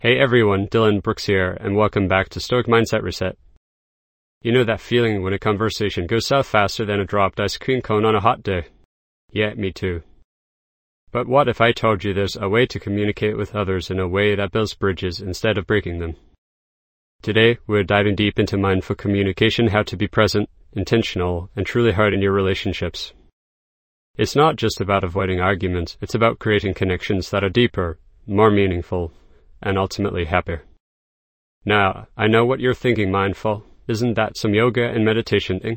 Hey everyone, Dylan Brooks here, and welcome back to Stoic Mindset Reset. You know that feeling when a conversation goes south faster than a dropped ice cream cone on a hot day? Yeah, me too. But what if I told you there's a way to communicate with others in a way that builds bridges instead of breaking them? Today, we're diving deep into mindful communication, how to be present, intentional, and truly heard in your relationships. It's not just about avoiding arguments, it's about creating connections that are deeper, more meaningful, and ultimately happier. Now, I know what you're thinking, mindful. Isn't that some yoga and meditation thing?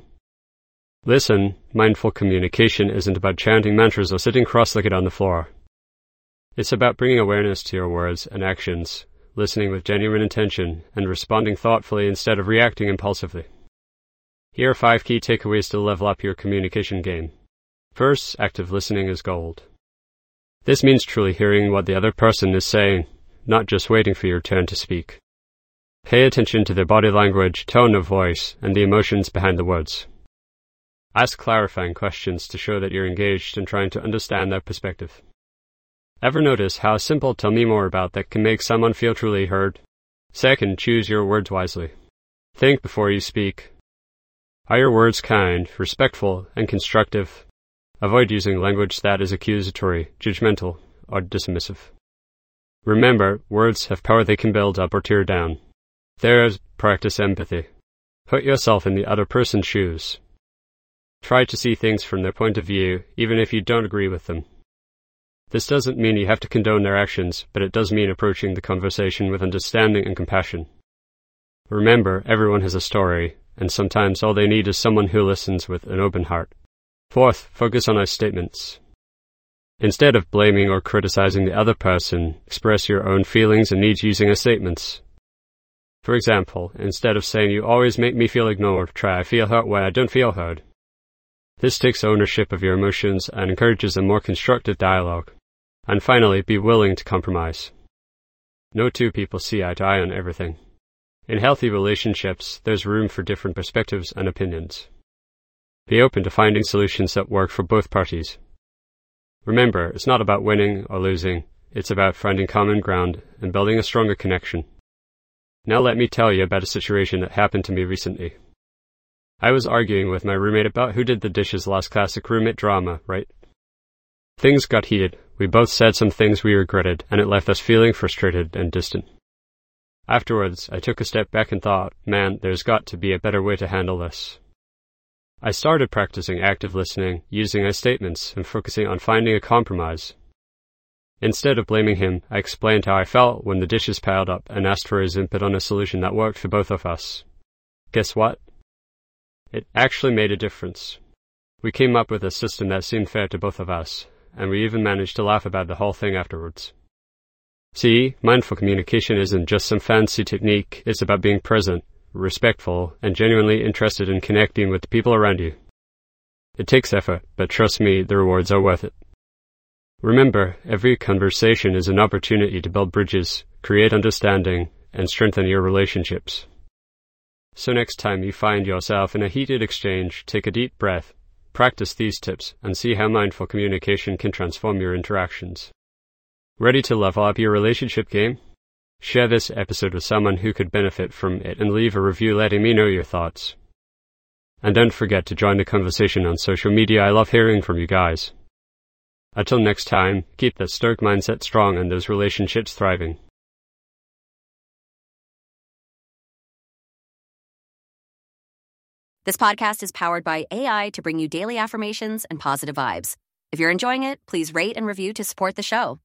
Listen, mindful communication isn't about chanting mantras or sitting cross-legged on the floor. It's about bringing awareness to your words and actions, listening with genuine intention, and responding thoughtfully instead of reacting impulsively. Here are 5 key takeaways to level up your communication game. First, active listening is gold. This means truly hearing what the other person is saying, not just waiting for your turn to speak. Pay attention to their body language, tone of voice, and the emotions behind the words. Ask clarifying questions to show that you're engaged in trying to understand their perspective. Ever notice how a simple "tell me more about" that can make someone feel truly heard? Second, choose your words wisely. Think before you speak. Are your words kind, respectful, and constructive? Avoid using language that is accusatory, judgmental, or dismissive. Remember, words have power. They can build up or tear down. Third, practice empathy. Put yourself in the other person's shoes. Try to see things from their point of view, even if you don't agree with them. This doesn't mean you have to condone their actions, but it does mean approaching the conversation with understanding and compassion. Remember, everyone has a story, and sometimes all they need is someone who listens with an open heart. Fourth, focus on I statements. Instead of blaming or criticizing the other person, express your own feelings and needs using I statements. For example, instead of saying "you always make me feel ignored," try "I feel hurt when I don't feel heard." This takes ownership of your emotions and encourages a more constructive dialogue. And finally, be willing to compromise. No two people see eye to eye on everything. In healthy relationships, there's room for different perspectives and opinions. Be open to finding solutions that work for both parties. Remember, it's not about winning or losing. It's about finding common ground and building a stronger connection. Now let me tell you about a situation that happened to me recently. I was arguing with my roommate about who did the dishes. Last classic roommate drama, right? Things got heated. We both said some things we regretted, and it left us feeling frustrated and distant. Afterwards, I took a step back and thought, man, there's got to be a better way to handle this. I started practicing active listening, using I statements, and focusing on finding a compromise. Instead of blaming him, I explained how I felt when the dishes piled up and asked for his input on a solution that worked for both of us. Guess what? It actually made a difference. We came up with a system that seemed fair to both of us, and we even managed to laugh about the whole thing afterwards. See, mindful communication isn't just some fancy technique. It's about being present, respectful, and genuinely interested in connecting with the people around you. It takes effort, but trust me, the rewards are worth it. Remember, every conversation is an opportunity to build bridges, create understanding, and strengthen your relationships. So next time you find yourself in a heated exchange, take a deep breath, practice these tips, and see how mindful communication can transform your interactions. Ready to level up your relationship game? Share this episode with someone who could benefit from it and leave a review letting me know your thoughts. And don't forget to join the conversation on social media. I love hearing from you guys. Until next time, keep that stoic mindset strong and those relationships thriving. This podcast is powered by AI to bring you daily affirmations and positive vibes. If you're enjoying it, please rate and review to support the show.